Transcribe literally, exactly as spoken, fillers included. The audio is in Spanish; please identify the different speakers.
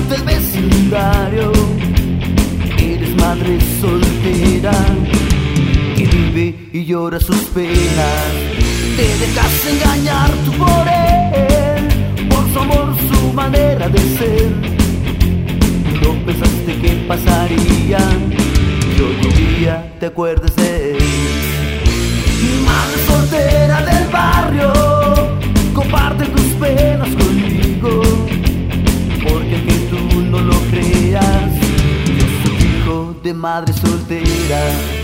Speaker 1: del vecindario. Eres madre soltera que vive y llora sus penas. Te dejas engañar tú por él, por su amor, su manera de ser. No pensaste que pasaría y hoy un día te acuerdes de él. Madre soltera del barrio, comparte tus penas conmigo, porque aunque tú no lo creas, yo soy hijo de madre soltera.